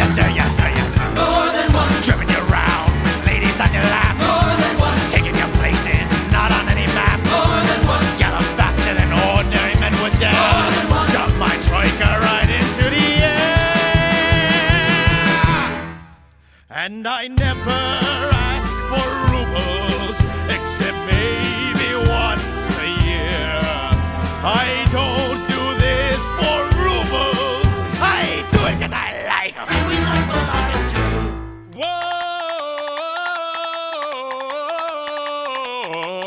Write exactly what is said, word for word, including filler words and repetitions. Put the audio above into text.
Yes, sir, yes, sir, yes, sir. More than once. Driven you round with ladies on your lap. More than once. Taking your places, not on any map. More than once. Gallop faster than ordinary men would dare. More than once. Drop my troika right into the air. And I never ask for rubles, except maybe once a year. I don't do this for rubles. I do it because I like them. And we like the lion too. Whoa.